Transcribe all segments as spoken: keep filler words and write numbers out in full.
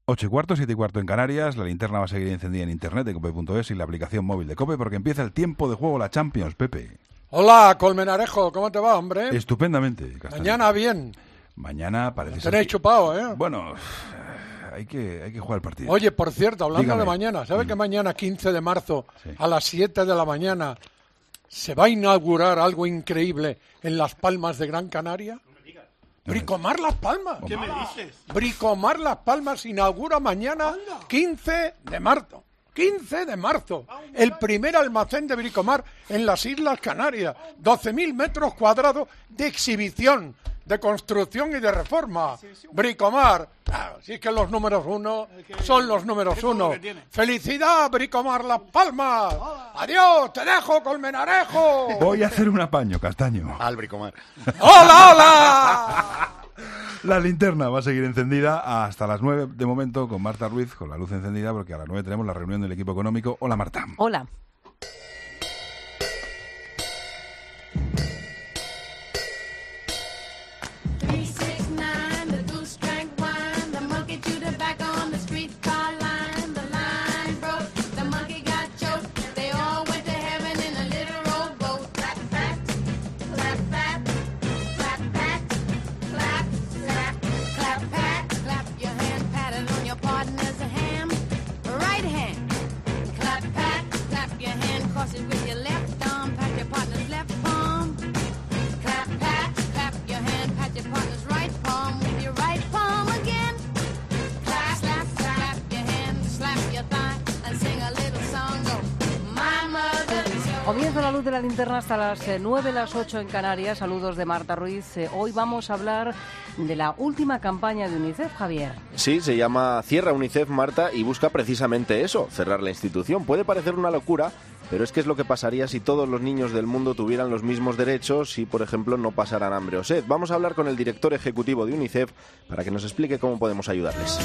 Ocho y cuarto, siete y cuarto en Canarias. La linterna va a seguir encendida en internet de cope punto es y la aplicación móvil de COPE porque empieza el tiempo de juego, la Champions, Pepe. Hola, Colmenarejo, ¿cómo te va, hombre? Estupendamente, Castaño. Mañana bien. Mañana parece Lo ser tenéis que... chupado, ¿eh? Bueno, hay que, hay que jugar el partido. Oye, por cierto, hablando Dígame. de mañana, ¿sabe Mm. que mañana, quince de marzo, Sí. a las siete de la mañana, se va a inaugurar algo increíble en Las Palmas de Gran Canaria? Bricomar Las Palmas. ¿Qué me dices? Bricomar Las Palmas inaugura mañana, quince de marzo. quince de marzo. El primer almacén de Bricomar en las Islas Canarias. doce mil metros cuadrados de exhibición, de construcción y de reforma. Bricomar. Claro, si es que los números uno son los números uno. ¡Felicidad, Bricomar Las Palmas! ¡Adiós! ¡Te dejo, Colmenarejo! Voy a hacer un apaño, Castaño. Al Bricomar. ¡Hola, hola! La linterna va a seguir encendida hasta las nueve de momento con Marta Ruiz, con la luz encendida, porque a las nueve tenemos la reunión del equipo económico. Hola, Marta. Hola. Comienza la luz de la linterna hasta las nueve, las ocho en Canarias. Saludos de Marta Ruiz. Eh, hoy vamos a hablar de la última campaña de UNICEF, Javier. Sí, se llama Cierra UNICEF, Marta, y busca precisamente eso, cerrar la institución. Puede parecer una locura, pero es que es lo que pasaría si todos los niños del mundo tuvieran los mismos derechos y, por ejemplo, no pasaran hambre o sed. Vamos a hablar con el director ejecutivo de UNICEF para que nos explique cómo podemos ayudarles.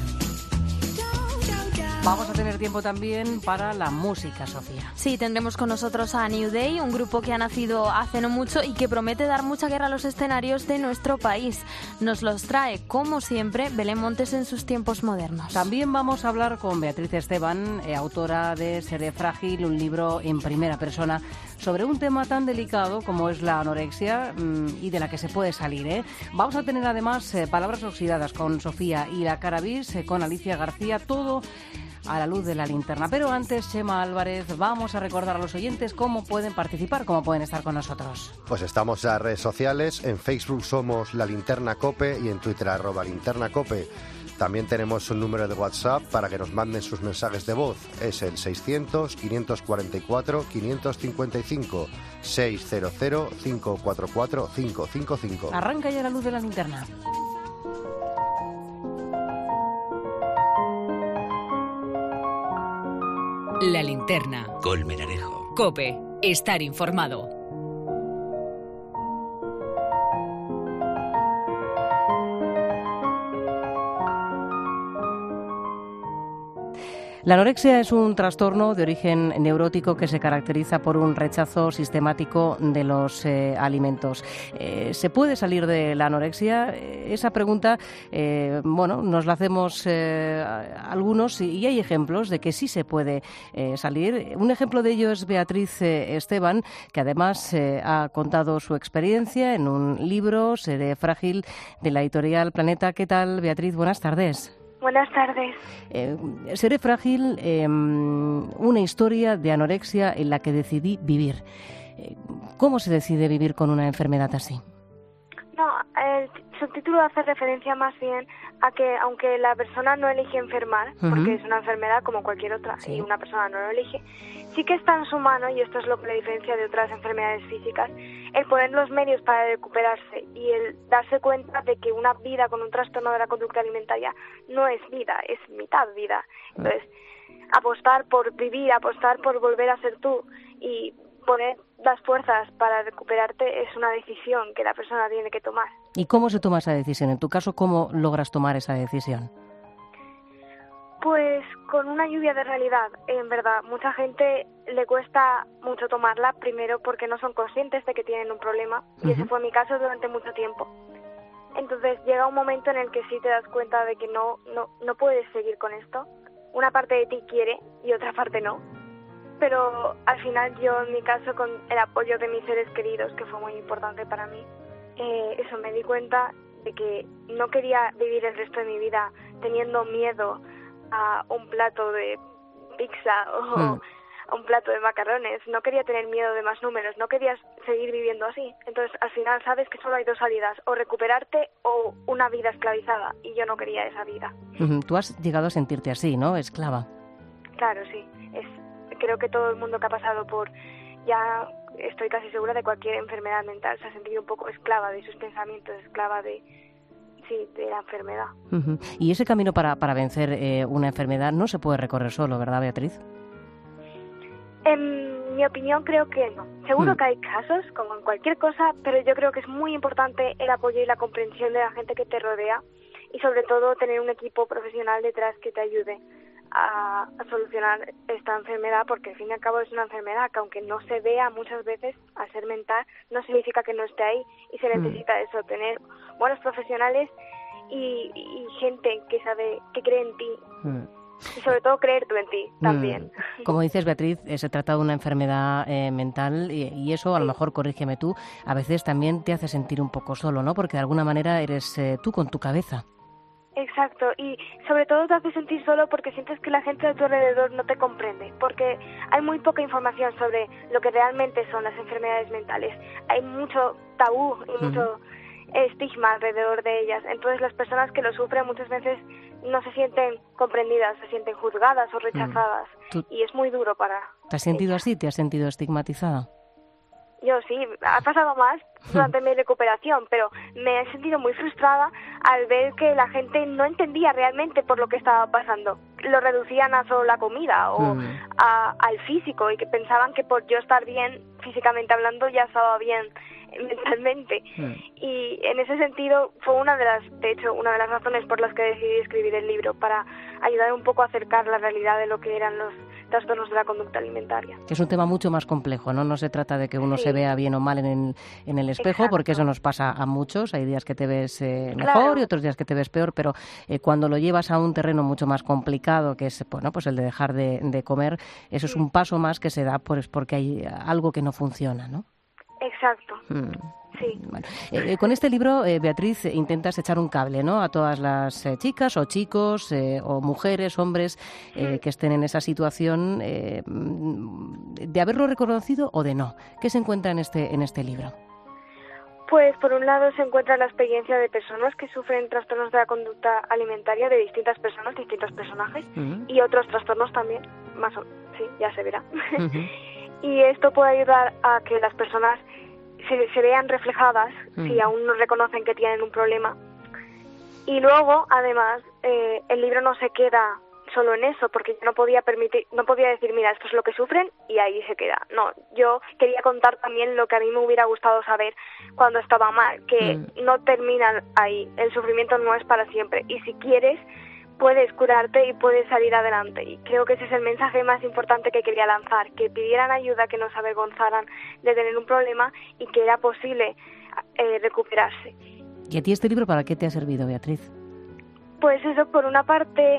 Vamos a tener tiempo también para la música, Sofía. Sí, tendremos con nosotros a New Day, un grupo que ha nacido hace no mucho y que promete dar mucha guerra a los escenarios de nuestro país. Nos los trae, como siempre, Belén Montes en sus tiempos modernos. También vamos a hablar con Beatriz Esteban, eh, autora de Seré Frágil, un libro en primera persona sobre un tema tan delicado como es la anorexia mmm, y de la que se puede salir, ¿eh? Vamos a tener además eh, palabras oxidadas con Sofía y la Carabis, eh, con Alicia García, todo a la luz de la linterna. Pero antes, Chema Álvarez, vamos a recordar a los oyentes cómo pueden participar, cómo pueden estar con nosotros. Pues estamos en las redes sociales, en Facebook somos La Linterna Cope y en Twitter arroba Linterna Cope. También tenemos un número de WhatsApp para que nos manden sus mensajes de voz. Es el seiscientos, quinientos cuarenta y cuatro, quinientos cincuenta y cinco, seiscientos, cinco cuatro cuatro, cinco cinco cinco. Arranca ya la luz de la linterna. La linterna. Colmenarejo. COPE. Estar informado. La anorexia es un trastorno de origen neurótico que se caracteriza por un rechazo sistemático de los eh, alimentos. Eh, ¿Se puede salir de la anorexia? Esa pregunta, eh, bueno, nos la hacemos eh, algunos y, y hay ejemplos de que sí se puede eh, salir. Un ejemplo de ello es Beatriz eh, Esteban, que además eh, ha contado su experiencia en un libro, Seré Frágil, de la editorial Planeta. ¿Qué tal, Beatriz? Buenas tardes. Buenas tardes. Eh, Seré Frágil, eh, una historia de anorexia en la que decidí vivir. Eh, ¿Cómo se decide vivir con una enfermedad así? No, el subtítulo hace referencia más bien a que aunque la persona no elige enfermar, uh-huh. porque es una enfermedad como cualquier otra, sí. y una persona no lo elige, sí que está en su mano, y esto es lo que le diferencia de otras enfermedades físicas, el poner los medios para recuperarse y el darse cuenta de que una vida con un trastorno de la conducta alimentaria no es vida, es mitad vida. Entonces, apostar por vivir, apostar por volver a ser tú y poner las fuerzas para recuperarte es una decisión que la persona tiene que tomar. ¿Y cómo se toma esa decisión? En tu caso, ¿cómo logras tomar esa decisión? Pues con una lluvia de realidad, en verdad. Mucha gente le cuesta mucho tomarla, primero porque no son conscientes de que tienen un problema, y uh-huh. ese fue mi caso durante mucho tiempo. Entonces llega un momento en el que sí te das cuenta de que no, no, no puedes seguir con esto. Una parte de ti quiere y otra parte no. Pero al final yo, en mi caso, con el apoyo de mis seres queridos, que fue muy importante para mí, eh, eso, me di cuenta de que no quería vivir el resto de mi vida teniendo miedo a un plato de pizza o mm. a un plato de macarrones. No quería tener miedo de más números, no quería seguir viviendo así. Entonces, al final, sabes que solo hay dos salidas, o recuperarte o una vida esclavizada, y yo no quería esa vida. Uh-huh. Tú has llegado a sentirte así, ¿no? Esclava. Claro, sí. Es, creo que todo el mundo que ha pasado por, ya estoy casi segura, de cualquier enfermedad mental se ha sentido un poco esclava de sus pensamientos, esclava de, sí, de la enfermedad. Uh-huh. Y ese camino para, para vencer eh, una enfermedad no se puede recorrer solo, ¿verdad, Beatriz? En mi opinión, creo que no. Seguro mm. que hay casos, como en cualquier cosa, pero yo creo que es muy importante el apoyo y la comprensión de la gente que te rodea, y sobre todo tener un equipo profesional detrás que te ayude a, a solucionar esta enfermedad, porque al fin y al cabo es una enfermedad que, aunque no se vea muchas veces, al ser mental, no significa que no esté ahí, y se necesita mm. eso, tener buenos profesionales y, y gente que sabe, que cree en ti. Mm. Y sobre todo creer tú en ti también. Mm. Como dices, Beatriz, eh, se trata de una enfermedad eh, mental y, y eso, a lo mejor, corrígeme tú, a veces también te hace sentir un poco solo, ¿no? Porque de alguna manera eres eh, tú con tu cabeza. Exacto, y sobre todo te hace sentir solo porque sientes que la gente de tu alrededor no te comprende, porque hay muy poca información sobre lo que realmente son las enfermedades mentales. Hay mucho tabú y mm. mucho estigma alrededor de ellas. Entonces las personas que lo sufren muchas veces no se sienten comprendidas, se sienten juzgadas o rechazadas. ¿Tú y es muy duro para ¿Te has sentido ellas. así? ¿Te has sentido estigmatizada? Yo sí, ha pasado más durante mi recuperación, pero me he sentido muy frustrada al ver que la gente no entendía realmente por lo que estaba pasando. Lo reducían a solo la comida o mm. a, al físico, y que pensaban que por yo estar bien físicamente hablando ya estaba bien mentalmente. Mm. Y en ese sentido fue una de las, de hecho, una de las razones por las que decidí escribir el libro, para ayudar un poco a acercar la realidad de lo que eran los trastornos de la conducta alimentaria. Que es un tema mucho más complejo, ¿no? No se trata de que uno sí. se vea bien o mal en el, en el espejo, exacto, porque eso nos pasa a muchos. Hay días que te ves eh, mejor claro. y otros días que te ves peor, pero eh, cuando lo llevas a un terreno mucho más complicado, que es, bueno, pues el de dejar de, de comer, eso sí. es un paso más que se da pues porque hay algo que no funciona, ¿no? Exacto. Mm. Sí. Bueno, eh, con este libro, eh, Beatriz, intentas echar un cable, ¿no?, a todas las eh, chicas o chicos eh, o mujeres, hombres eh, que estén en esa situación, eh, de haberlo reconocido o de no. ¿Qué se encuentra en este en este libro? Pues por un lado se encuentra la experiencia de personas que sufren trastornos de la conducta alimentaria, de distintas personas, distintos personajes, uh-huh. y otros trastornos también, más o sí, ya se verá. Uh-huh. Y esto puede ayudar a que las personas se, se vean reflejadas uh-huh. si aún no reconocen que tienen un problema. Y luego, además, eh, el libro no se queda solo en eso, porque yo no podía permitir, no podía decir, mira, esto es lo que sufren y ahí se queda. No, yo quería contar también lo que a mí me hubiera gustado saber cuando estaba mal, que mm. no termina ahí, el sufrimiento no es para siempre, y si quieres puedes curarte y puedes salir adelante. Y creo que ese es el mensaje más importante que quería lanzar, que pidieran ayuda, que no se avergonzaran de tener un problema y que era posible eh, recuperarse. ¿Y a ti este libro para qué te ha servido, Beatriz? Pues eso, por una parte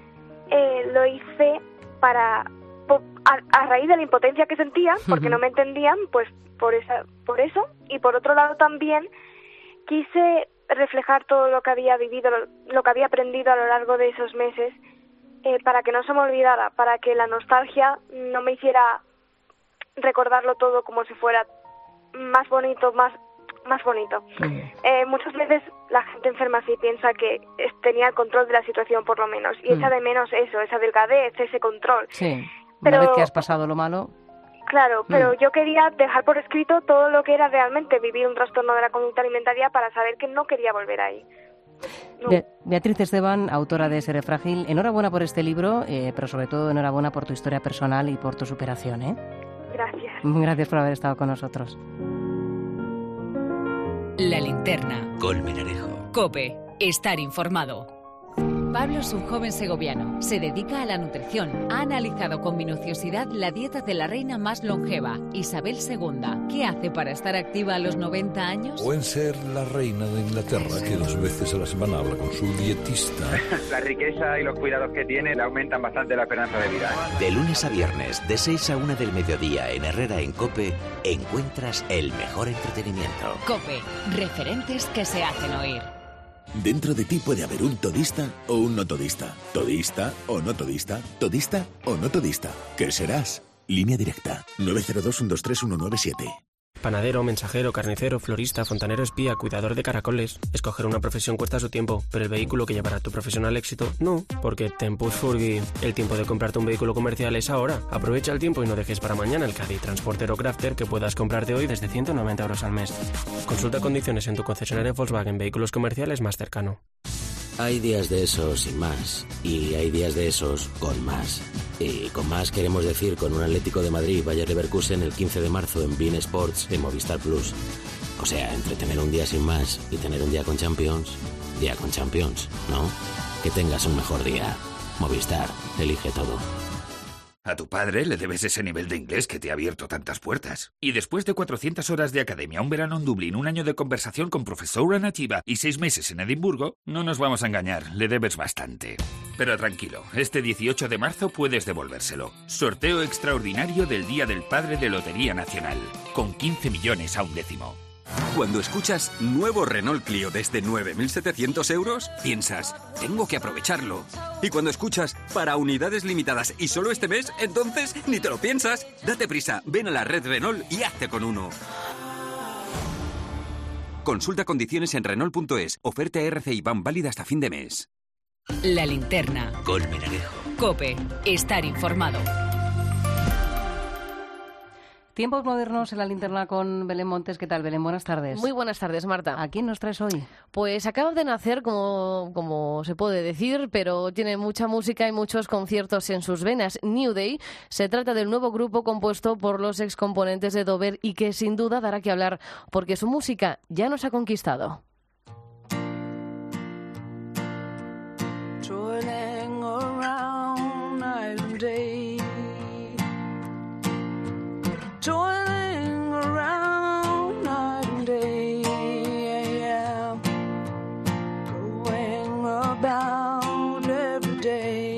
eh, lo hice para a, a raíz de la impotencia que sentía, porque no me entendían, pues por esa por eso, y por otro lado también quise reflejar todo lo que había vivido, lo, lo que había aprendido a lo largo de esos meses, eh, para que no se me olvidara, para que la nostalgia no me hiciera recordarlo todo como si fuera más bonito, más más bonito. Eh, muchas veces la gente enferma sí piensa que tenía el control de la situación, por lo menos, y mm. echa de menos eso, esa delgadez, ese control. Sí, pero, una vez que has pasado lo malo... Claro, pero mm. yo quería dejar por escrito todo lo que era realmente vivir un trastorno de la conducta alimentaria, para saber que no quería volver ahí. No. Be- Beatriz Esteban, autora de Seré Frágil, enhorabuena por este libro, eh, pero sobre todo enhorabuena por tu historia personal y por tu superación, ¿eh? Gracias. Gracias por haber estado con nosotros. La Linterna. Colmenarejo. COPE. Estar informado. Pablo es un joven segoviano. Se dedica a la nutrición. Ha analizado con minuciosidad la dieta de la reina más longeva, Isabel segunda. ¿Qué hace para estar activa a los noventa años? Pueden ser la reina de Inglaterra, que dos veces a la semana habla con su dietista. La riqueza y los cuidados que tiene le aumentan bastante la esperanza de vida. De lunes a viernes, de seis a una del mediodía, en Herrera en COPE, encuentras el mejor entretenimiento. COPE. Referentes que se hacen oír. Dentro de ti puede haber un todista o un no todista. Todista o no todista. Todista o no todista. ¿Qué serás? Línea directa. nueve cero dos, uno dos tres, uno nueve siete. Panadero, mensajero, carnicero, florista, fontanero espía, cuidador de caracoles. Escoger una profesión cuesta su tiempo, pero el vehículo que llevará a tu profesión al éxito, no. Porque Tempus Furgi, el tiempo de comprarte un vehículo comercial es ahora. Aprovecha el tiempo y no dejes para mañana el Caddy Transporter o Crafter que puedas comprarte hoy desde ciento noventa euros al mes. Consulta condiciones en tu concesionario Volkswagen Vehículos Comerciales más cercano. Hay días de esos sin más, y hay días de esos con más. Y con más queremos decir con un Atlético de Madrid Bayer Leverkusen el quince de marzo en beIN Sports en Movistar Plus. O sea, entre tener un día sin más y tener un día con Champions, día con Champions, ¿no? Que tengas un mejor día. Movistar, elige todo. A tu padre le debes ese nivel de inglés que te ha abierto tantas puertas. Y después de cuatrocientas horas de academia, un verano en Dublín, un año de conversación con profesora nativa y seis meses en Edimburgo, no nos vamos a engañar, le debes bastante. Pero tranquilo, este dieciocho de marzo puedes devolvérselo. Sorteo extraordinario del Día del Padre de Lotería Nacional, con quince millones a un décimo. Cuando escuchas nuevo Renault Clio desde nueve mil setecientos euros, piensas, tengo que aprovecharlo. Y cuando escuchas para unidades limitadas y solo este mes, entonces ni te lo piensas. Date prisa, ven a la red Renault y hazte con uno. Consulta condiciones en Renault punto es. Oferta R C I B A N válida hasta fin de mes. La linterna. Colmenarejo. COPE. Estar informado. Tiempos modernos en la linterna con Belén Montes. ¿Qué tal, Belén? Buenas tardes. Muy buenas tardes, Marta. ¿A quién nos traes hoy? Pues acaba de nacer, como, como se puede decir, pero tiene mucha música y muchos conciertos en sus venas. New Day se trata del nuevo grupo compuesto por los excomponentes de Dover y que sin duda dará que hablar porque su música ya nos ha conquistado. Toiling around night and day. Toiling around night and day, yeah, going about every day,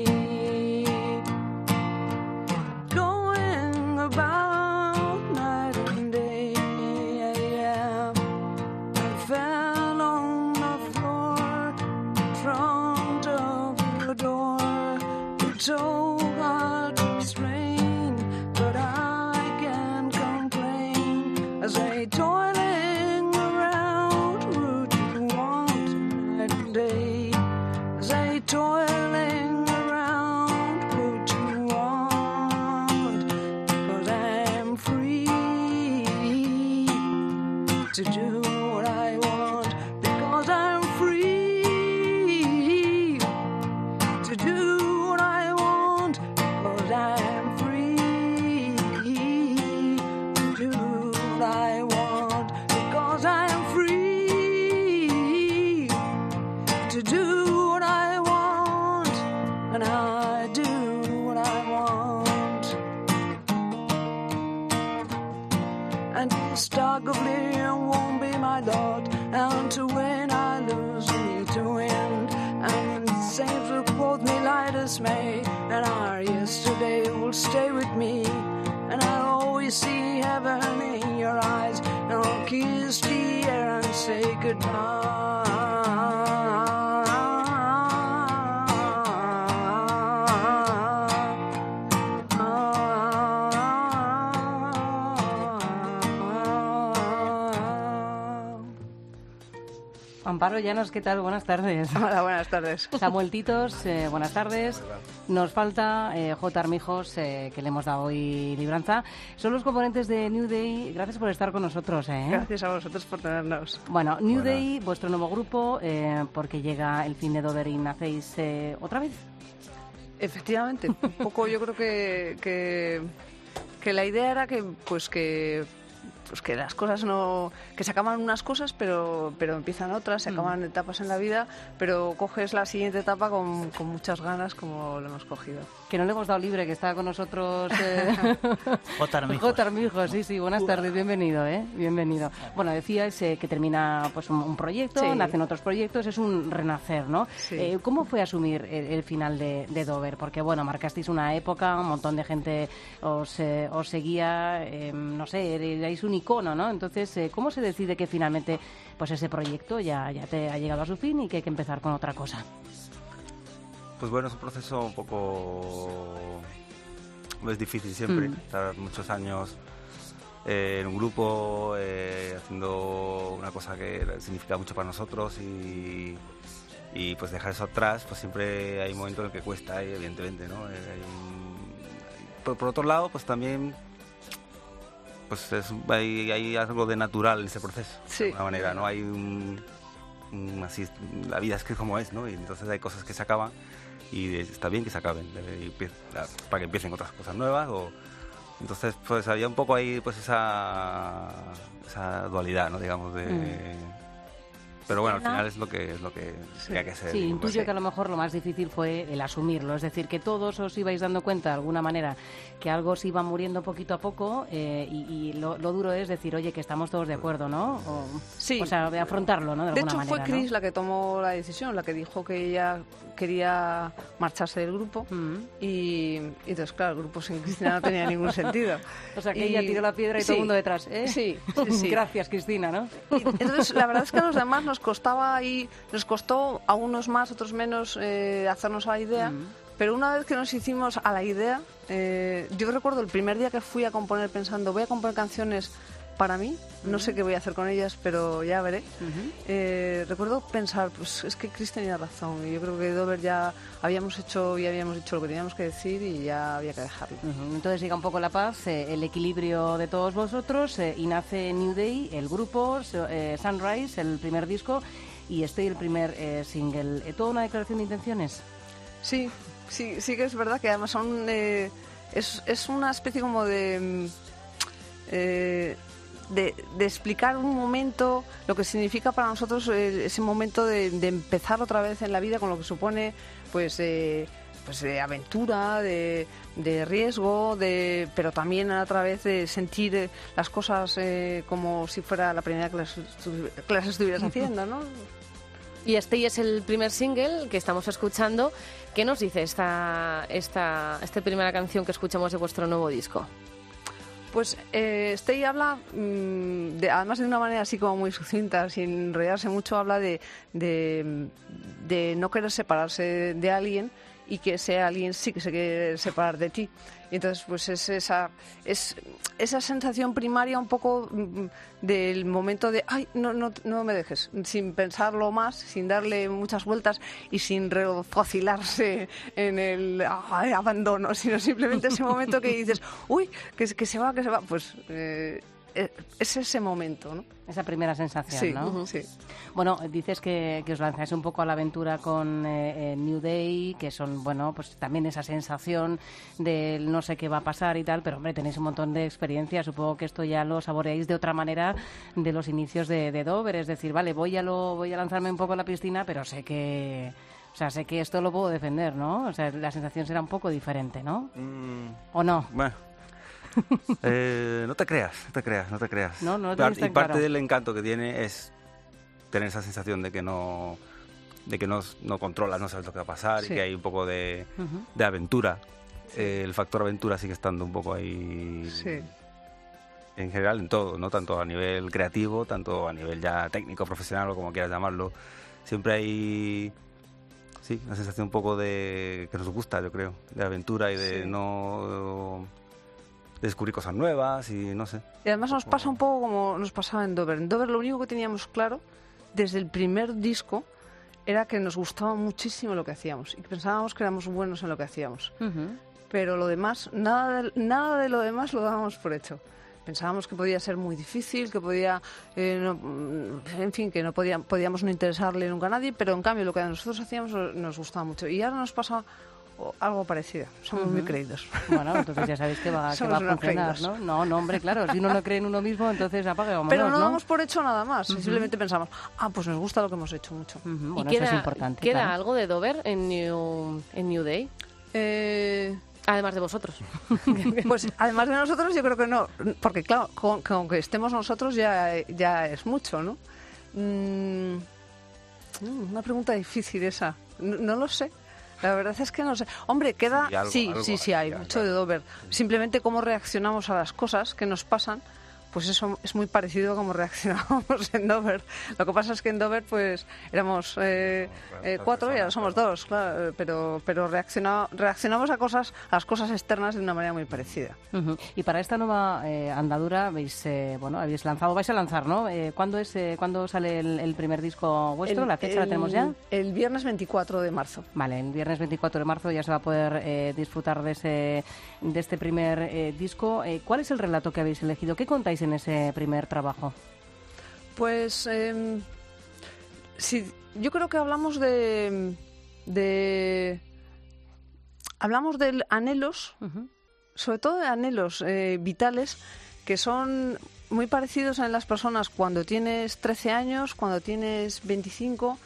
going about night and day, yeah, I fell on the floor in front of the door, it's so hard to explain, but I as I toiling around Route one night and day, as I toiling around Route one, because I'm free to do what I want, because I'm free to do what I want, because I'm free to do I want, because I'm free to do what I want, and I do what I want. And this dark oblivion won't be my lot, and to win I lose, me to win, and the saints will quote me light as May, and our yesterday will stay with me, and I'll always see heaven in your eyes, and I'll kiss the air and say goodbye. Amparo Llanos, ¿qué tal? Buenas tardes. Hola, buenas tardes. Samuel Titos, eh, buenas tardes. Nos falta eh, J. Armijos, eh, que le hemos dado hoy libranza. Son los componentes de New Day. Gracias por estar con nosotros. ¿eh? Gracias a vosotros por tenernos. Bueno, New Buenas. Day, vuestro nuevo grupo, eh, porque llega el fin de Dover y nacéis eh, otra vez. Efectivamente, un poco yo creo que, que, que la idea era que, pues que pues que las cosas no, que se acaban unas cosas, pero, pero empiezan otras, se acaban mm. etapas en la vida, pero coges la siguiente etapa con, con muchas ganas, como lo hemos cogido. Que no le hemos dado libre, que está con nosotros eh... J. Armijos. J. Armijos, sí, sí, buenas tardes, bienvenido, ¿eh? Bienvenido. Bueno, decías eh, que termina pues un, un proyecto, sí. nacen otros proyectos, es un renacer, ¿no? Sí. Eh, ¿Cómo fue asumir el, el final de, de Dover? Porque, bueno, marcasteis una época, un montón de gente os, eh, os seguía, eh, no sé, erais un icono, ¿no? Entonces, eh, ¿cómo se decide que finalmente pues ese proyecto ya, ya te ha llegado a su fin y que hay que empezar con otra cosa? Pues bueno, es un proceso un poco... es difícil siempre, mm. estar muchos años eh, en un grupo, eh, haciendo una cosa que significa mucho para nosotros y, y pues dejar eso atrás, pues siempre hay un momento en el que cuesta, evidentemente, ¿no? Eh, hay un, por, por otro lado, pues también pues es, hay, hay algo de natural en ese proceso, sí. de alguna manera, ¿no? Hay un, un... así, la vida es que como es, ¿no? Y entonces hay cosas que se acaban y está bien que se acaben y para que empiecen otras cosas nuevas o entonces pues había un poco ahí pues esa esa dualidad, ¿no? Digamos de mm. pero bueno, al final es lo que es lo que sí. tenía que ser. Sí, intuyo que a lo mejor lo más difícil fue el asumirlo, es decir, que todos os ibais dando cuenta de alguna manera que algo se iba muriendo poquito a poco eh, y, y lo, lo duro es decir, oye, que estamos todos de acuerdo, ¿no? O, sí. O sea, de afrontarlo, ¿no? De, de alguna hecho, manera, fue Chris ¿no? la que tomó la decisión, la que dijo que ella quería marcharse del grupo mm. y, y entonces, claro, el grupo sin Cristina no tenía ningún sentido. O sea, que y, ella tiró la piedra y sí. todo el mundo detrás, ¿eh? Sí, sí, sí. Gracias, Cristina, ¿no? Y, entonces, la verdad es que a los demás nos costaba y nos costó a unos más, otros menos eh, hacernos a la idea, mm. pero una vez que nos hicimos a la idea, eh, yo recuerdo el primer día que fui a componer pensando, voy a componer canciones para mí, no uh-huh. sé qué voy a hacer con ellas, pero ya veré. Uh-huh. Eh, recuerdo pensar, pues es que Chris tenía razón, y yo creo que Dover ya habíamos hecho y habíamos dicho lo que teníamos que decir y ya había que dejarlo. Uh-huh. Entonces llega un poco la paz, eh, el equilibrio de todos vosotros, eh, y nace New Day, el grupo, eh, Sunrise, el primer disco, y este el primer eh, single. ¿Eh, ¿Toda una declaración de intenciones? Sí, sí, sí que es verdad que además son eh, es, es una especie como de... Eh, De, de explicar un momento, lo que significa para nosotros eh, ese momento de, de empezar otra vez en la vida con lo que supone pues eh, pues de aventura, de, de riesgo, de pero también a través de sentir eh, las cosas eh, como si fuera la primera que las, que las estuvieras haciendo, ¿no? Y este es el primer single que estamos escuchando. ¿Qué nos dice esta, esta, esta primera canción que escuchamos de vuestro nuevo disco? Pues eh, Stay habla, mmm, de, además de una manera así como muy sucinta, sin enrollarse mucho, habla de, de, de no querer separarse de alguien y que ese alguien sí que se quiere separar de ti. Y entonces, pues es esa, es esa sensación primaria un poco mmm, del momento de, ay, no, no, no me dejes, sin pensarlo más, sin darle muchas vueltas y sin refocilarse en el ay, abandono, sino simplemente ese momento que dices, uy, que, que se va, que se va, pues... Eh, es ese momento, ¿no? Esa primera sensación, sí, ¿no? Uh-huh. Sí. Bueno, dices que, que os lanzáis un poco a la aventura con eh, eh, New Day, que son, bueno, pues también esa sensación de no sé qué va a pasar y tal, pero hombre, tenéis un montón de experiencia, supongo que esto ya lo saboreáis de otra manera de los inicios de, de Dover, es decir, vale, voy a, lo, voy a lanzarme un poco a la piscina, pero sé que... O sea, sé que esto lo puedo defender, ¿no? O sea, la sensación será un poco diferente, ¿no? Mm, ¿O no? Bueno. eh, no te creas, no te creas, no te creas. No, no lo Part, tan y parte claro. del encanto que tiene es tener esa sensación de que no, de que no, no controlas, no sabes lo que va a pasar sí. y que hay un poco de, uh-huh. de aventura. Sí. Eh, el factor aventura sigue estando un poco ahí. Sí. En general, en todo, no tanto a nivel creativo, tanto a nivel ya técnico, profesional o como quieras llamarlo. Siempre hay sí, una sensación un poco de que nos gusta, yo creo, de aventura y de sí. no de descubrir cosas nuevas y no sé. Y además nos pasa un poco como nos pasaba en Dover. En Dover lo único que teníamos claro desde el primer disco era que nos gustaba muchísimo lo que hacíamos y que pensábamos que éramos buenos en lo que hacíamos. Uh-huh. Pero lo demás, nada de, nada de lo demás lo dábamos por hecho. Pensábamos que podía ser muy difícil, que podía, eh, no, en fin, que no podía, podíamos no interesarle nunca a nadie, pero en cambio lo que nosotros hacíamos nos gustaba mucho. Y ahora nos pasa o algo parecido. Somos Ujú. muy creídos. Bueno, entonces ya sabéis que va, que Somos va a unos funcionar, creídos. ¿no? No, no, hombre, claro, si uno no cree en uno mismo, entonces apague o vámonos, Pero no ¿no? damos por hecho nada más. Ujú. Simplemente pensamos, ah, pues nos gusta lo que hemos hecho mucho. Bueno, ¿Y queda, eso es importante. ¿queda claro. algo de Dover en New, en New Day? Eh... Además de vosotros. Pues además de nosotros yo creo que no, porque claro, con, con que estemos nosotros ya, ya es mucho, ¿no? Mm, una pregunta difícil esa, no, no lo sé. La verdad es que no sé. Hombre, queda... Sí, algo- sí, algo sí, sí, hay hay, mucho de Dover. Simplemente cómo reaccionamos a las cosas que nos pasan, pues eso es muy parecido a cómo reaccionábamos en Dover. Lo que pasa es que en Dover pues éramos eh, eh, cuatro y ahora somos dos, claro, pero pero reacciona, reaccionamos a cosas, a las cosas externas de una manera muy parecida. Ujú. Y para esta nueva eh, andadura habéis, eh, bueno, habéis lanzado, vais a lanzar, ¿no? Eh, ¿Cuándo es, eh, ¿cuándo sale el, el primer disco vuestro? El- ¿La fecha la el- tenemos ya? El viernes veinticuatro de marzo. Vale, el viernes veinticuatro de marzo ya se va a poder eh, disfrutar de, ese, de este primer eh, disco. Eh, ¿Cuál es el relato que habéis elegido? ¿Qué contáis en ese primer trabajo? Pues eh, sí, yo creo que hablamos de, de hablamos de anhelos, sobre todo de anhelos eh, vitales que son muy parecidos en las personas cuando tienes trece años, cuando tienes veinticinco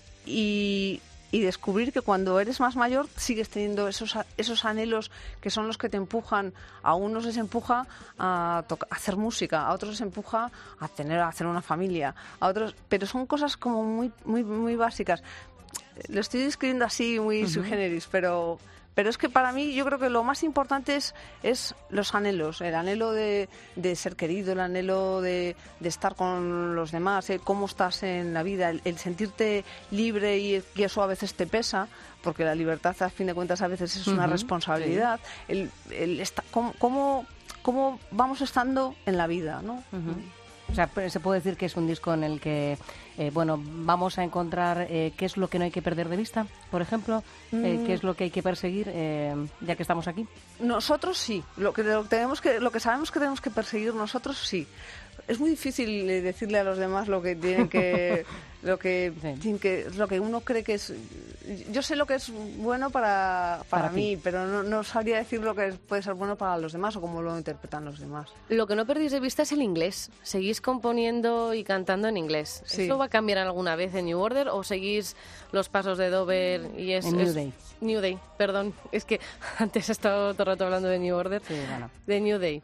y, y descubrir que cuando eres más mayor sigues teniendo esos, a- esos anhelos que son los que te empujan. A unos les empuja a, toca- a hacer música, a otros les empuja a tener a hacer una familia, a otros, pero son cosas como muy muy muy básicas. Lo estoy describiendo así muy Ujú. sui generis, pero pero es que para mí yo creo que lo más importante es, es los anhelos, el anhelo de, de ser querido, el anhelo de, de estar con los demás, el cómo estás en la vida, el, el sentirte libre y, y eso a veces te pesa, porque la libertad a fin de cuentas a veces es una Ujú, responsabilidad, el, el esta- cómo, cómo, cómo vamos estando en la vida, ¿no? Ujú. O sea, pues, se puede decir que es un disco en el que, eh, bueno, vamos a encontrar eh, qué es lo que no hay que perder de vista, por ejemplo, eh, Mm. qué es lo que hay que perseguir, eh, ya que estamos aquí. Nosotros sí, lo que, lo, que tenemos que, lo que sabemos que tenemos que perseguir nosotros sí. Es muy difícil eh, decirle a los demás lo que tienen que, lo que, tienen que, lo que uno cree que es. Yo sé lo que es bueno para, para, Para mí, ti. pero no, no sabría decir lo que puede ser bueno para los demás o cómo lo interpretan los demás. Lo que no perdéis de vista es el inglés. ¿Seguís componiendo y cantando en inglés? Sí. ¿Eso va a cambiar alguna vez en New Order o seguís los pasos de Dover y es... En New es- Day. New Day, perdón. Es que antes he estado todo el rato hablando de New Order. bueno. De New Day.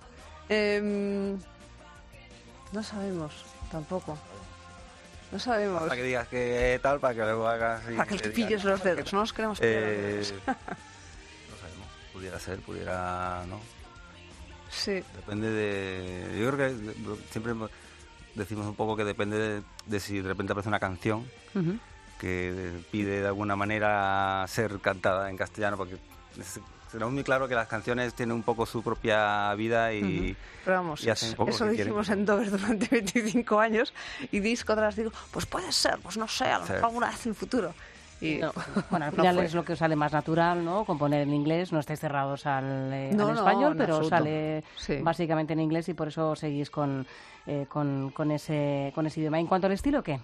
Em, no sabemos, tampoco. No sabemos. Para que digas que tal, para que luego hagas... y Para que te te digan, pilles los dedos, no nos queremos pillar los Eh, dedos. no sabemos, pudiera ser, pudiera no. Sí. Depende de... Yo creo que de- siempre hemos- decimos un poco que depende de, de si de repente aparece una canción Ujú. que pide de alguna manera ser cantada en castellano, porque es- tenemos muy claro que las canciones tienen un poco su propia vida y, Pero vamos, y hacen un poco eso lo que quieren. dijimos en Dover durante veinticinco años y disco tras digo, pues puede ser, pues no sé, a lo Sí. mejor alguna vez en el futuro. Y No. Bueno, al no final fue. es lo que os sale más natural, ¿no? Componer en inglés, no estáis cerrados al, eh, No, al no, español, en pero absoluto. sale Sí. básicamente en inglés y por eso seguís con, eh, con, con, ese, con ese idioma. ¿En cuanto al estilo, qué?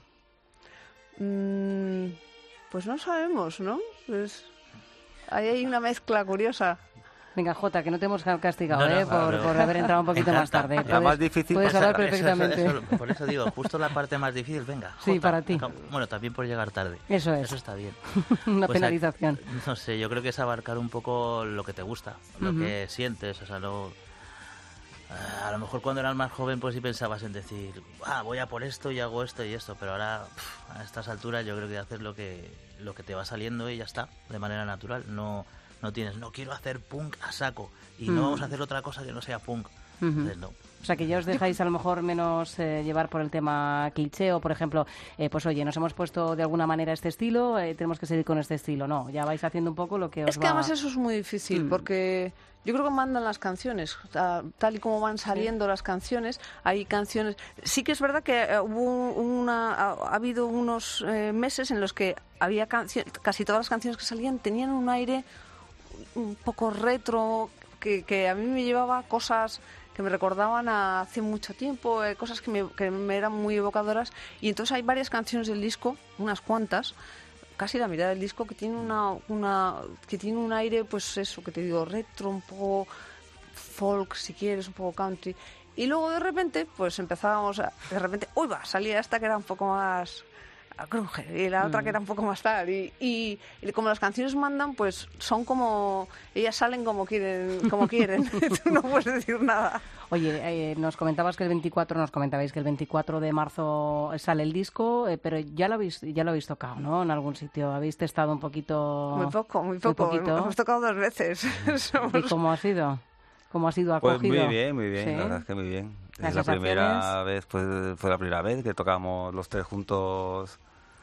Mm, pues no sabemos, ¿no? Pues ahí hay una mezcla curiosa. Venga, Jota, que no te hemos castigado, No, no, ¿eh? por, pero- por haber entrado un poquito Me más encanta. tarde. La Puedes- más difícil, Puedes Pues hablar eso- eso- perfectamente. eso- por eso digo, justo la parte más difícil, venga. Sí, Jota, para ti. acá- Bueno, también por llegar tarde. Eso es. Eso está bien. Una Pues a- penalización. no sé, yo creo que es abarcar un poco lo que te gusta, lo Ujú. que sientes, o sea, no... A lo mejor cuando eras más joven pues sí pensabas en decir, ah, voy a por esto y hago esto y esto, pero ahora pf, a estas alturas yo creo que haces lo que lo que te va saliendo y ya está, de manera natural. No no tienes, no quiero hacer punk a saco y Mm. no vamos a hacer otra cosa que no sea punk. Ujú. Entonces, no. O sea, que ya os dejáis a lo mejor menos eh, llevar por el tema cliché o, por ejemplo, eh, pues oye, nos hemos puesto de alguna manera este estilo, eh, tenemos que seguir con este estilo. No, ya vais haciendo un poco lo que os Es que va... además eso es muy difícil Mm. porque yo creo que mandan las canciones, ta- tal y como van saliendo las canciones, hay canciones... Sí que es verdad que eh, hubo una, ha, ha habido unos eh, meses en los que había canciones, casi todas las canciones que salían tenían un aire un poco retro, que, que a mí me llevaba cosas que me recordaban a hace mucho tiempo, eh, cosas que me, que me eran muy evocadoras, y entonces hay varias canciones del disco, unas cuantas, casi la mitad del disco, que tiene una, una que tiene un aire, pues eso, que te digo, retro, un poco folk, si quieres, un poco country. Y luego de repente, pues empezábamos a, de repente, uy, va, salía esta que era un poco más a grunge y la otra mm. que era un poco más tal. Y, y, y como las canciones mandan, pues son como, ellas salen como quieren, como quieren. Tú no puedes decir nada. Oye, eh, nos comentabas que el veinticuatro, nos comentabais que el veinticuatro de marzo sale el disco, eh, pero ya lo habéis, ya lo habéis tocado, ¿no? En algún sitio. ¿Habéis testado un poquito? Muy poco, muy poco. Muy hemos tocado dos veces. Somos... ¿Y cómo ha sido? ¿Cómo ha sido acogido? Pues muy bien, muy bien, ¿Sí? La verdad es que muy bien. ¿Las la primera vez, pues fue la primera vez que tocamos los tres juntos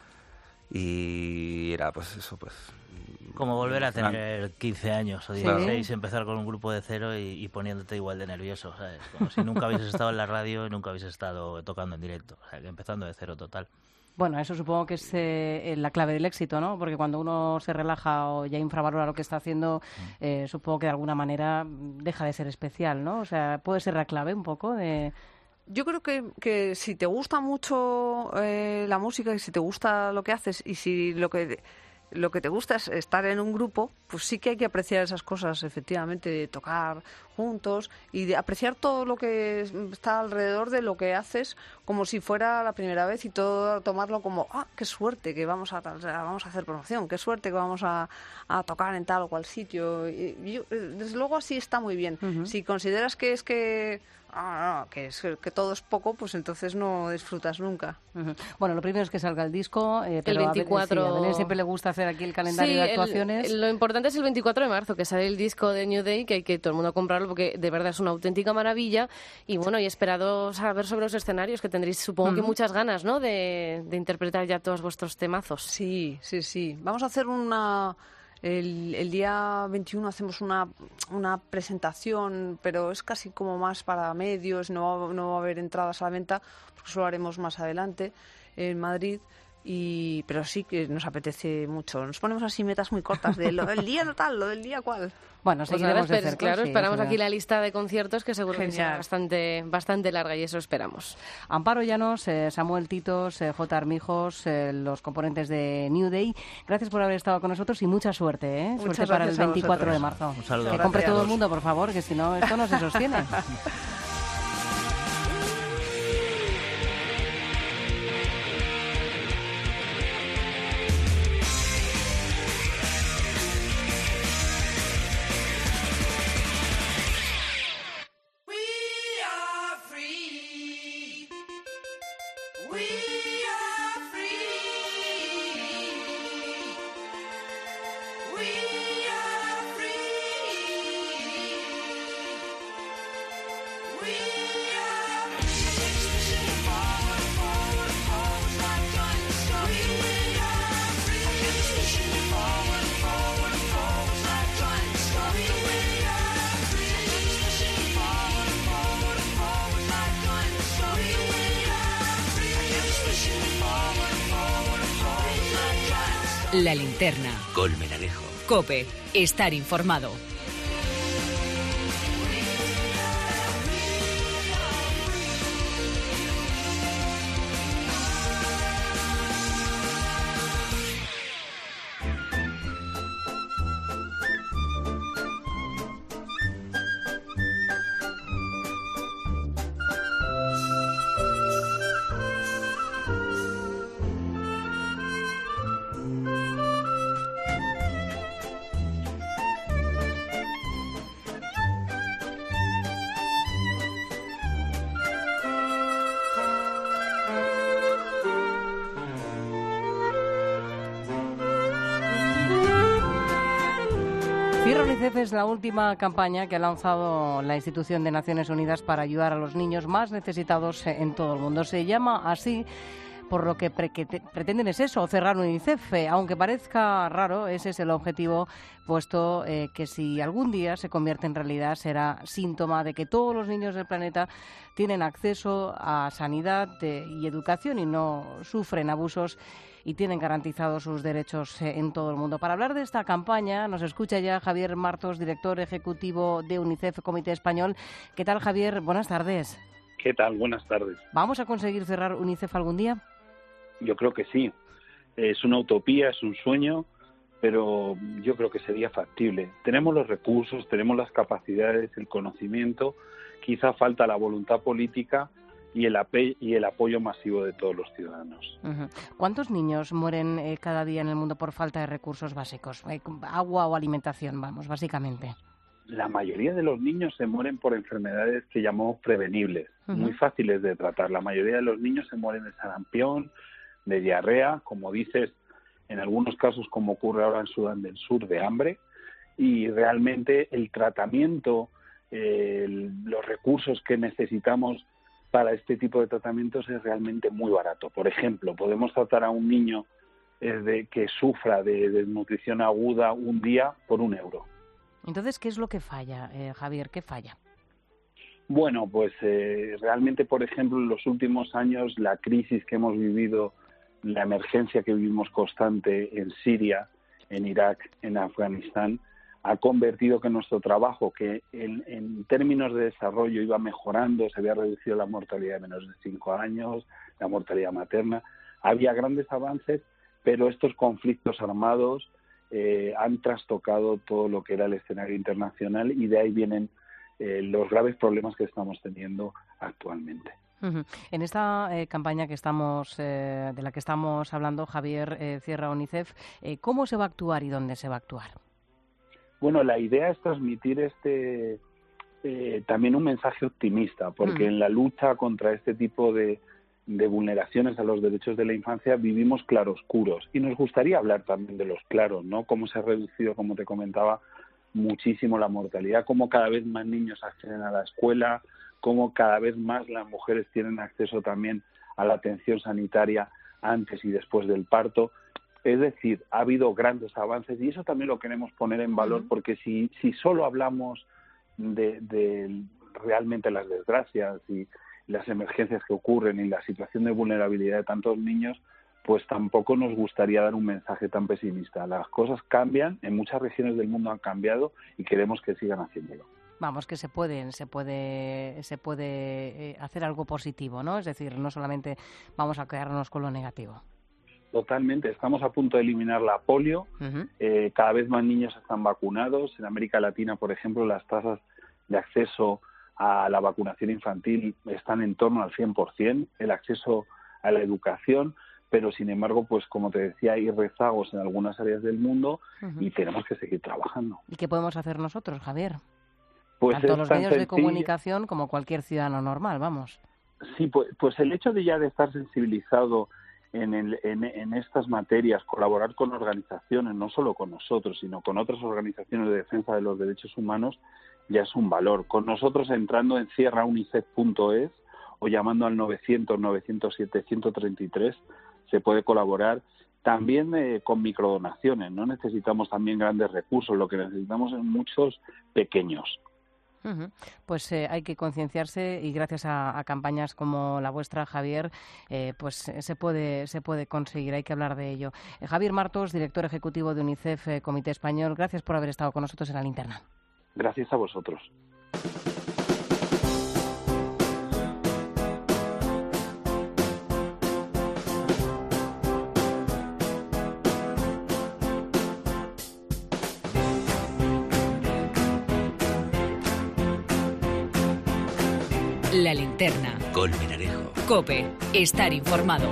y era pues eso, pues... Como volver a tener quince años o dieciséis, ¿sí? Empezar con un grupo de cero y, y poniéndote igual de nervioso, ¿sabes? Como si nunca habéis estado en la radio y nunca habéis estado tocando en directo, o sea, que empezando de cero total. Bueno, eso supongo que es eh, la clave del éxito, ¿no? Porque cuando uno se relaja o ya infravalora lo que está haciendo, eh, supongo que de alguna manera deja de ser especial, ¿no? O sea, puede ser la clave un poco de... Yo creo que, que si te gusta mucho eh, la música y si te gusta lo que haces y si lo que... lo que te gusta es estar en un grupo, pues sí que hay que apreciar esas cosas, efectivamente, de tocar juntos y de apreciar todo lo que está alrededor de lo que haces como si fuera la primera vez y todo tomarlo como, ah, qué suerte que vamos a, vamos a hacer promoción, qué suerte que vamos a, a tocar en tal o cual sitio. Y yo, desde luego así está muy bien. Uh-huh. Si consideras que es que... Ah, no, que, es, que todo es poco, pues entonces no disfrutas nunca. Uh-huh. Bueno, lo primero es que salga el disco, eh, pero el veinticuatro... a Belén, sí, a Belén siempre le gusta hacer aquí el calendario sí, de actuaciones. El, lo importante es el veinticuatro de marzo, que sale el disco de New Day, que hay que todo el mundo comprarlo porque de verdad es una auténtica maravilla. Y bueno, y esperado saber sobre los escenarios, que tendréis supongo uh-huh. que muchas ganas, ¿no?, de, de interpretar ya todos vuestros temazos. Sí, sí, sí. Vamos a hacer una... El, el día veintiuno hacemos una, una presentación, pero es casi como más para medios, no va, no va a haber entradas a la venta, porque eso lo haremos más adelante en Madrid. Y, pero sí que nos apetece mucho. Nos ponemos así metas muy cortas de lo del día tal, lo del día cual. Bueno, seguiremos pues de cerca. Claro, sí, esperamos aquí la lista de conciertos que seguro Genial. que será bastante, bastante larga y eso esperamos. Amparo Llanos, eh, Samuel Titos, eh, J. Armijos, eh, los componentes de New Day. Gracias por haber estado con nosotros y mucha suerte, ¿eh? Muchas suerte para el veinticuatro de vosotros. marzo. Un saludo. Que compre todo el mundo, por favor, que si no, esto no se sostiene. La Linterna. Colmenarejo. COPE. Estar informado. UNICEF es la última campaña que ha lanzado la institución de Naciones Unidas para ayudar a los niños más necesitados en todo el mundo. Se llama así por lo que pre que pretenden es eso, cerrar UNICEF. Eh, aunque parezca raro, ese es el objetivo, puesto eh, que si algún día se convierte en realidad será síntoma de que todos los niños del planeta tienen acceso a sanidad eh, y educación y no sufren abusos y tienen garantizados sus derechos eh, en todo el mundo. Para hablar de esta campaña nos escucha ya Javier Martos, director ejecutivo de UNICEF Comité Español. ¿Qué tal, Javier? Buenas tardes. ¿Qué tal? Buenas tardes. ¿Vamos a conseguir cerrar UNICEF algún día? Yo creo que sí. Es una utopía, es un sueño, pero yo creo que sería factible. Tenemos los recursos, tenemos las capacidades, el conocimiento, quizá falta la voluntad política y el, ape- y el apoyo masivo de todos los ciudadanos. Uh-huh. ¿Cuántos niños mueren eh, cada día en el mundo por falta de recursos básicos? Eh, agua o alimentación, vamos, básicamente. La mayoría de los niños se mueren por enfermedades que llamamos prevenibles, Uh-huh. muy fáciles de tratar. La mayoría de los niños se mueren de sarampión, de diarrea, como dices, en algunos casos, como ocurre ahora en Sudán del Sur, de hambre, y realmente el tratamiento, eh, el- los recursos que necesitamos para este tipo de tratamientos es realmente muy barato. Por ejemplo, podemos tratar a un niño eh, de, que sufra de desnutrición aguda un día por un euro. Entonces, ¿qué es lo que falla, eh, Javier? ¿Qué falla? Bueno, pues eh, realmente, por ejemplo, en los últimos años, la crisis que hemos vivido, la emergencia que vivimos constante en Siria, en Irak, en Afganistán, ha convertido que nuestro trabajo, que en, en términos de desarrollo iba mejorando, se había reducido la mortalidad de menos de cinco años, la mortalidad materna, había grandes avances, pero estos conflictos armados eh, han trastocado todo lo que era el escenario internacional y de ahí vienen eh, los graves problemas que estamos teniendo actualmente. Uh-huh. En esta eh, campaña que estamos, eh, de la que estamos hablando, Javier eh, Cierra, UNICEF, eh, ¿cómo se va a actuar y dónde se va a actuar? Bueno, la idea es transmitir este eh, también un mensaje optimista, porque Mm. en la lucha contra este tipo de, de vulneraciones a los derechos de la infancia vivimos claroscuros y nos gustaría hablar también de los claros, ¿no? Cómo se ha reducido, como te comentaba, muchísimo la mortalidad, cómo cada vez más niños acceden a la escuela, cómo cada vez más las mujeres tienen acceso también a la atención sanitaria antes y después del parto. Es decir, ha habido grandes avances y eso también lo queremos poner en valor, Uh-huh. porque si, si solo hablamos de, de realmente las desgracias y las emergencias que ocurren y la situación de vulnerabilidad de tantos niños, pues tampoco nos gustaría dar un mensaje tan pesimista. Las cosas cambian, en muchas regiones del mundo han cambiado y queremos que sigan haciéndolo. Vamos, que se puede, se puede, se puede eh, hacer algo positivo, ¿no? Es decir, no solamente vamos a quedarnos con lo negativo. Totalmente, estamos a punto de eliminar la polio, Uh-huh. eh, cada vez más niños están vacunados. En América Latina, por ejemplo, las tasas de acceso a la vacunación infantil están en torno al cien por ciento, el acceso a la educación, pero sin embargo, pues como te decía, hay rezagos en algunas áreas del mundo Uh-huh. y tenemos que seguir trabajando. ¿Y qué podemos hacer nosotros, Javier? Pues Tanto es los tan medios de sencillo. comunicación como cualquier ciudadano normal, vamos. Sí, pues, pues el hecho de ya de estar sensibilizado en, el, en, en estas materias, colaborar con organizaciones, no solo con nosotros, sino con otras organizaciones de defensa de los derechos humanos, ya es un valor. Con nosotros entrando en cierra unicef punto es o llamando al novecientos, novecientos siete, ciento treinta y tres se puede colaborar. También eh, con microdonaciones, no necesitamos también grandes recursos, lo que necesitamos es muchos pequeños. Uh-huh. Pues eh, hay que concienciarse y gracias a, a campañas como la vuestra, Javier, eh, pues eh, se puede se puede conseguir, hay que hablar de ello. Eh, Javier Martos, director ejecutivo de UNICEF eh, Comité Español, gracias por haber estado con nosotros en La Linterna. Gracias a vosotros. La Linterna. Con Minarejo. COPE. Estar informado.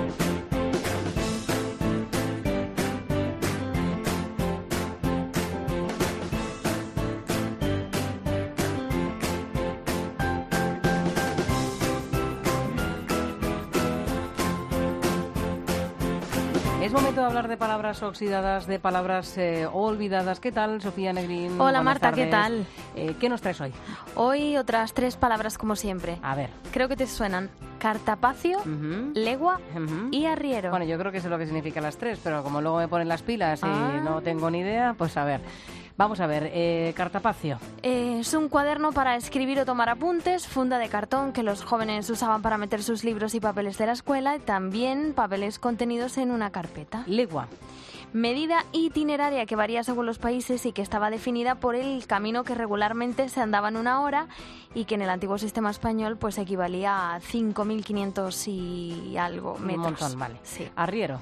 Es momento de hablar de palabras oxidadas, de palabras eh, olvidadas. ¿Qué tal, Sofía Negrín? Hola, Buenas Marta, ¿qué tardes. tal? Eh, ¿Qué nos traes hoy? Hoy otras tres palabras como siempre. A ver. Creo que te suenan. Cartapacio, Uh-huh. legua Ujú. y arriero. Bueno, yo creo que sé lo que significan las tres, pero como luego me ponen las pilas y Ah. no tengo ni idea, pues a ver. Vamos a ver, eh, cartapacio. Eh, es un cuaderno para escribir o tomar apuntes, funda de cartón que los jóvenes usaban para meter sus libros y papeles de la escuela y también papeles contenidos en una carpeta. Legua. Medida itineraria que varía según los países y que estaba definida por el camino que regularmente se andaba en una hora y que en el antiguo sistema español pues equivalía a cinco mil quinientos y algo metros. Un montón, vale. Sí. Arriero.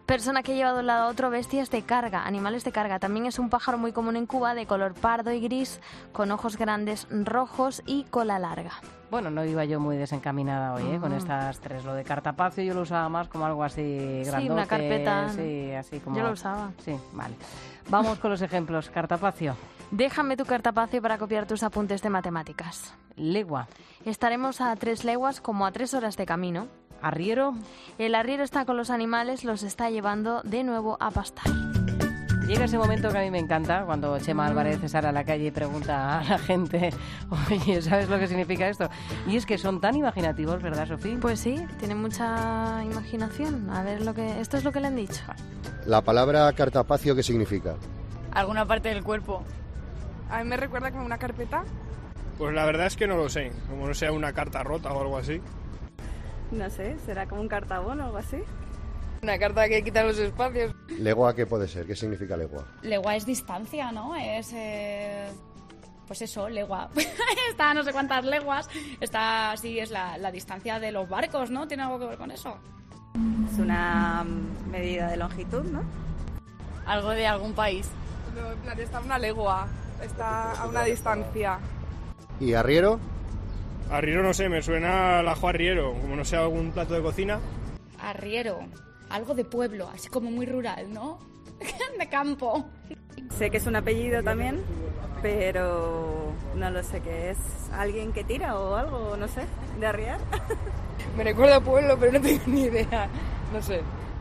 persona que lleva de un lado a otro bestias de carga, animales de carga. También es un pájaro muy común en Cuba, de color pardo y gris, con ojos grandes rojos y cola larga. Bueno, no iba yo muy desencaminada hoy, ¿eh? Uh-huh. Con estas tres. Lo de cartapacio yo lo usaba más como algo así grandote. Sí, una carpeta. Sí, así como... Yo lo usaba. Sí, vale. Vamos con los ejemplos. Cartapacio. Déjame tu cartapacio para copiar tus apuntes de matemáticas. Legua. Estaremos a tres leguas como a tres horas de camino. Arriero. El arriero está con los animales, los está llevando de nuevo a pastar. Llega ese momento que a mí me encanta, cuando Chema Álvarez sale a la calle y pregunta a la gente, oye, ¿sabes lo que significa esto? Y es que son tan imaginativos, ¿verdad, Sofía? Pues sí, tienen mucha imaginación. A ver, lo que esto es lo que le han dicho. La palabra cartapacio, ¿qué significa? Alguna parte del cuerpo. A mí me recuerda como una carpeta. Pues la verdad es que no lo sé, como no sea una carta rota o algo así. No sé, ¿será como un cartabón o algo así? Una carta que quita los espacios. ¿Legua qué puede ser? ¿Qué significa legua? Legua es distancia, ¿no? Es, eh, pues eso, legua. Está a no sé cuántas leguas. Está, así es la, la distancia de los barcos, ¿no? ¿Tiene algo que ver con eso? Es una medida de longitud, ¿no? Algo de algún país. No, en plan, está a una legua. Está a una distancia. ¿Y arriero? Arriero no sé, me suena al ajo arriero, como no sea algún plato de cocina. Arriero. Algo de pueblo, así como muy rural, ¿no? De campo. Sé que es un apellido también, pero no lo sé qué es. ¿Alguien que tira o algo, no sé, de arriar? Me recuerda a pueblo, pero no tengo ni idea. No sé.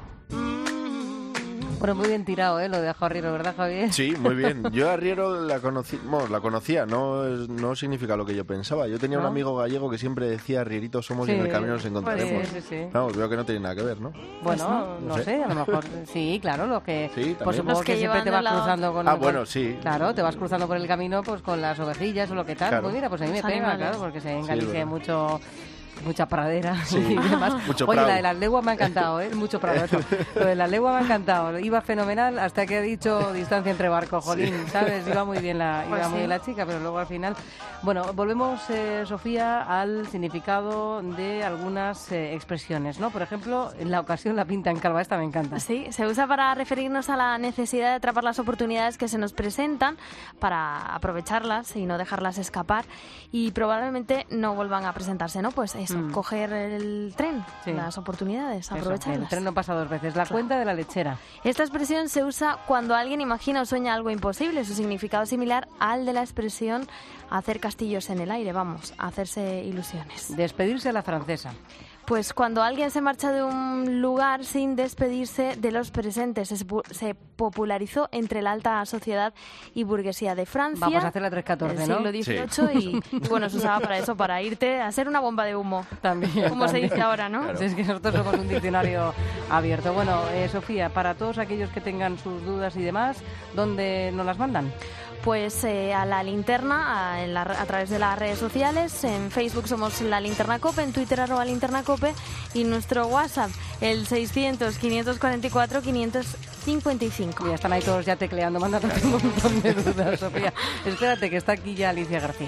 Bueno, muy bien tirado, ¿eh? Lo de ajo arriero, ¿verdad, Javier? Sí, muy bien. Yo arriero la conocí, bueno, la conocía, no, no significa lo que yo pensaba. Yo tenía ¿no? un amigo gallego que siempre decía arrieritos somos sí, y en el camino nos encontraremos. Pues sí, sí, sí. Vamos, veo que no tiene nada que ver, ¿no? Bueno, no, no, no sé. sé, a lo mejor sí, claro, lo que... Sí, pues supongo que, que siempre te vas cruzando con... Ah, bueno, sí. Claro, te vas cruzando por el camino pues con las ovejillas o lo que tal. Claro. Pues mira, pues a mí me pega, animales. Claro, porque se en Galicia sí, hay mucho... mucha pradera sí. y demás. Mucho Oye, prado. La de las leguas me ha encantado, ¿eh? Mucho prado. Eso. Lo de las leguas me ha encantado. Iba fenomenal hasta que he dicho distancia entre barcos, jolín, sí. ¿sabes? Iba muy bien la, iba pues muy sí. bien la chica, pero luego al final... Bueno, volvemos, eh, Sofía, al significado de algunas eh, expresiones, ¿no? Por ejemplo, en la ocasión la pinta en calva, esta me encanta. Sí, se usa para referirnos a la necesidad de atrapar las oportunidades que se nos presentan para aprovecharlas y no dejarlas escapar y probablemente no vuelvan a presentarse, ¿no? Pues eso, mm. coger el tren, sí. las oportunidades, aprovecharlas. Eso, el tren no pasa dos veces. La claro. cuenta de la lechera. Esta expresión se usa cuando alguien imagina o sueña algo imposible. Su significado es similar al de la expresión hacer castillos en el aire, vamos, hacerse ilusiones. Despedirse a la francesa. Pues cuando alguien se marcha de un lugar sin despedirse de los presentes. Se, se popularizó entre la alta sociedad y burguesía de Francia. Vamos a hacer la tres catorce, ¿no? Siglo dieciocho sí. y, y bueno, se usaba para eso, para irte a ser una bomba de humo. También. Como también. se dice ahora, ¿no? Claro. Es que nosotros somos un diccionario abierto. Bueno, eh, Sofía, para todos aquellos que tengan sus dudas y demás, ¿dónde nos las mandan? Pues eh, a la linterna, a, la, a través de las redes sociales. En Facebook somos La Linterna Cope, en Twitter arroba Linterna Cope y nuestro WhatsApp, el seiscientos, quinientos cuarenta y cuatro, quinientos cincuenta y cinco. Ya están ahí todos ya tecleando, mandándote un montón de dudas, Sofía. Espérate, que está aquí ya Alicia García.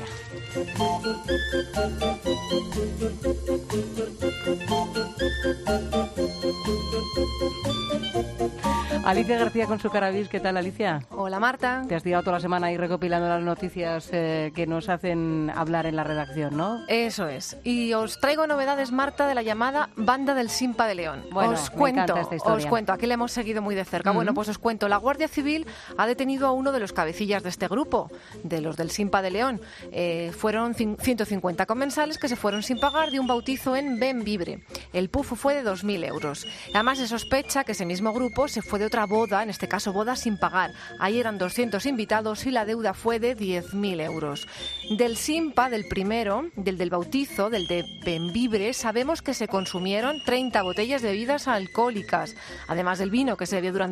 Alicia García con su Carabis. ¿Qué tal, Alicia? Hola, Marta. Te has tirado toda la semana ahí recopilando las noticias eh, que nos hacen hablar en la redacción, ¿no? Eso es. Y os traigo novedades, Marta, de la llamada Banda del Simpa de León. Bueno, os me cuento, encanta esta historia. os cuento. Aquí le hemos seguido muy de cerca. Uh-huh. Bueno, pues os cuento. La Guardia Civil ha detenido a uno de los cabecillas de este grupo, de los del Simpa de León. Eh, fueron ciento cincuenta comensales que se fueron sin pagar de un bautizo en Benvibre. El pufo fue de dos mil euros. Además, se sospecha que ese mismo grupo se fue de otra boda, en este caso boda sin pagar. Ahí eran doscientos invitados y la deuda fue de diez mil euros. Del Simpa, del primero, del del bautizo, del de Benvibre, sabemos que se consumieron treinta botellas de bebidas alcohólicas, además del vino que se bebió durante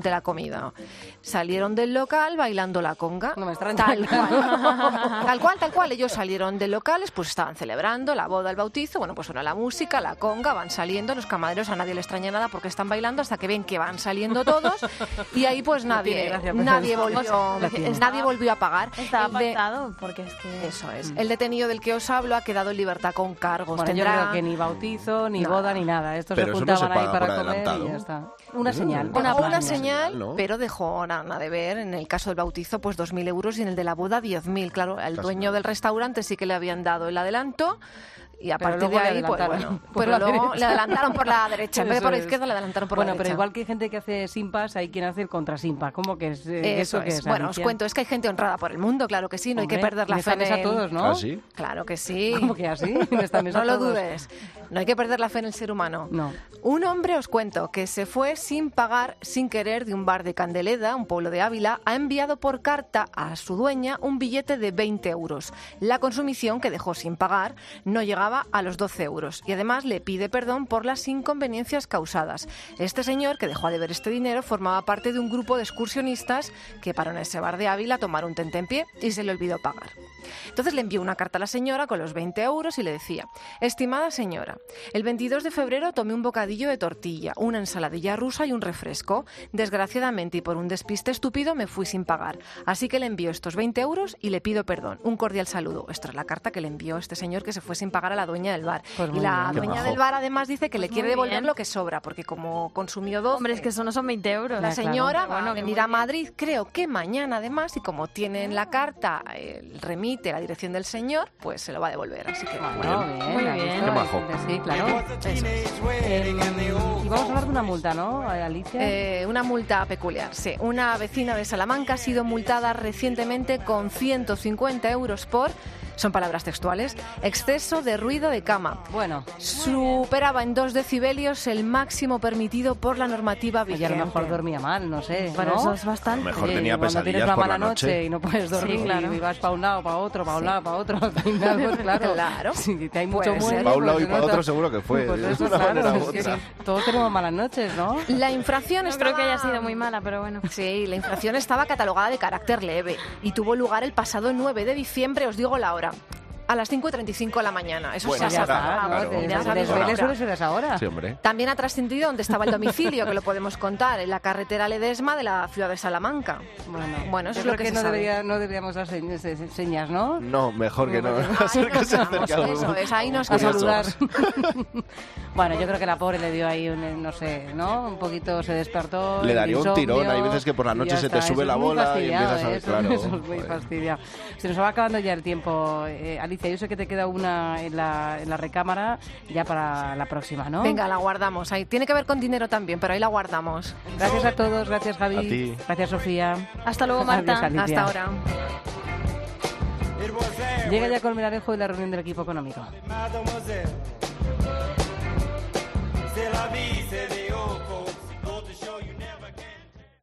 durante la comida. Salieron del local bailando la conga. No me extraña. Tal cual. Tal cual, tal cual. Ellos salieron del local, pues estaban celebrando la boda, el bautizo. Bueno, pues suena la música, la conga, van saliendo. Los camareros a nadie le extraña nada porque están bailando hasta que ven que van saliendo todos. Y ahí pues nadie, gracia, nadie, volvió, nadie volvió a pagar. Estaba El de- pactado, porque es que... Eso es. El detenido del que os hablo ha quedado en libertad con cargos. Bueno, yo Tendrá- creo que ni bautizo, ni Nada. boda, ni nada. Estos Pero se eso no se juntaban ahí paga para por comer adelantado. y ya está. Una señal. Una, Una una señal. señal, ¿no? pero dejó nada de ver. En el caso del bautizo, pues dos mil euros y en el de la boda diez mil. Claro, al Casi dueño del restaurante sí que le habían dado el adelanto. Y a Pero partir de luego le ahí, pues adelantaron bueno, por pero la luego derecha. le adelantaron por la derecha. En vez de por la Eso es. izquierda, le adelantaron por Bueno, la derecha. pero igual que hay gente que hace simpas, hay quien hace el contrasimpa. ¿Cómo que es eh, Eso eso? que es. es? Bueno, os Alicia? cuento, es que hay gente honrada por el mundo, claro que sí, no hay que Hombre, perder la en esta fe en mesa el- todos, ¿no? ¿Ah, sí? Claro que sí. ¿Cómo que así? En esta mesa No lo todos. dudes. No hay que perder la fe en el ser humano. No. Un hombre, os cuento, que se fue sin pagar, sin querer, de un bar de Candeleda, un pueblo de Ávila, ha enviado por carta a su dueña un billete de veinte euros. La consumición que dejó sin pagar no llegaba a los doce euros y además le pide perdón por las inconveniencias causadas. Este señor, que dejó a deber este dinero, formaba parte de un grupo de excursionistas que pararon en ese bar de Ávila a tomar un tentempié y se le olvidó pagar. Entonces le envió una carta a la señora con los veinte euros y le decía: estimada señora, el veintidós de febrero tomé un bocadillo de tortilla, una ensaladilla rusa y un refresco. Desgraciadamente y por un despiste estúpido me fui sin pagar. Así que le envío estos veinte euros y le pido perdón. Un cordial saludo. Esta es la carta que le envió este señor que se fue sin pagar a la dueña del bar. Pues y muy la bien. Qué dueña majo. del bar además dice que Pues le quiere muy devolver bien. lo que sobra, porque como consumió doce... Hombre, es que eso no son veinte euros. La Ya, claro. señora va Bueno, a que venir muy a bien. Madrid, creo que mañana además, y como tiene en la carta el remite, la dirección del señor, pues se lo va a devolver. Así que Bueno, bien, Muy has bien. visto, Qué hay majo. gente así, claro. Eh, y vamos a hablar de una multa, ¿no, Alicia? Eh, una multa peculiar, sí. Una vecina de Salamanca ha sido multada recientemente con ciento cincuenta euros por, son palabras textuales, exceso de ruido de cama. Bueno, Superaba en dos decibelios el máximo permitido por la normativa pues vigente. ya a lo mejor dormía mal, no sé. Pero ¿no? eso es bastante. A lo mejor Sí, tenía cuando pesadillas tienes una por mala la noche. y no puedes dormir Sí, claro. y vas para un lado, para otro, para un lado, para otro, al final, pues claro. Claro. Sí, que hay Puede mucho ser. muelle, Para un lado pues y se para nota. otro seguro que fue, Pues de eso, una claro, manera u es que otra. sí, todos tenemos malas noches, ¿no? La infracción No estaba... creo que haya sido muy mala, pero bueno. Sí, la infracción estaba catalogada de carácter leve y tuvo lugar el pasado nueve de diciembre, os digo la hora. A las cinco y treinta y cinco de la mañana. Eso Bueno, se ya ha ya está, está, sacado. claro. ¿no? Ya Desde- sabes desvele la hora. suele ser esa hora. Sí, hombre. También ha trascendido dónde estaba el domicilio, que lo podemos contar, en la carretera Ledesma de la ciudad de Salamanca. Bueno, Bueno, eso yo es lo creo que, se no, sabe. debería, no deberíamos dar señas, señas, ¿no? No, mejor que no. Ahí Hacer que nos se quedamos, acerque algo. eso es, ahí nos A quedamos. saludar. Bueno, yo creo que la pobre le dio ahí, un, no sé, ¿no? Un poquito se despertó. Le el daría un insomnio, tirón. Hay veces que por la y noche ya se te está. sube Eso la es muy bola y fastidiado, empiezas a- ¿eh? Eso- claro, Eso es muy joder. fastidiado. Se nos va acabando ya el tiempo. Eh, Alicia, yo sé que te queda una en la, en la recámara ya para la próxima, ¿no? Venga, la guardamos. Ahí tiene que ver con dinero también, pero ahí la guardamos. Gracias a todos, gracias Javi. A ti. Gracias Sofía. Hasta luego, Adiós, Marta. Alicia. Hasta ahora. Llega ya Colmenarejo y la reunión del equipo económico. Mademoiselle.